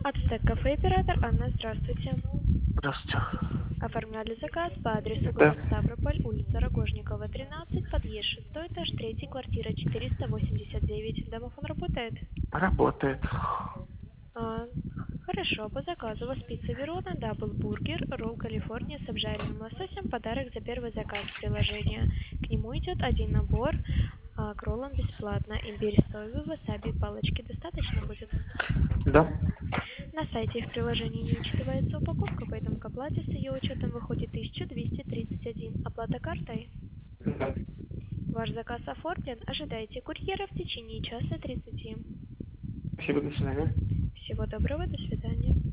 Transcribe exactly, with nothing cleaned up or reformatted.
Ацтек кафе оператор Анна, здравствуйте. Здравствуйте. Оформляли заказ по адресу Да, город Ставрополь, улица Рогожникова, тринадцать, подъезд шестой этаж, третий, квартира четыреста восемьдесят девять. Домофон работает? работает. А, хорошо, по заказу у вас пицца Верона, даблбургер, ролл Калифорния с обжаренным лососем, подарок за первый заказ приложения. К нему идет один набор, а, к роллам бесплатно, имбирь соевый, васаби, палочки достаточно будет? Да. На сайте в приложении не учитывается упаковка, поэтому к оплате с ее учетом выходит тысяча двести тридцать один. Оплата картой? Да. Ваш заказ оформлен. Ожидайте курьера в течение часа тридцати. Спасибо, до свидания. Всего доброго, до свидания.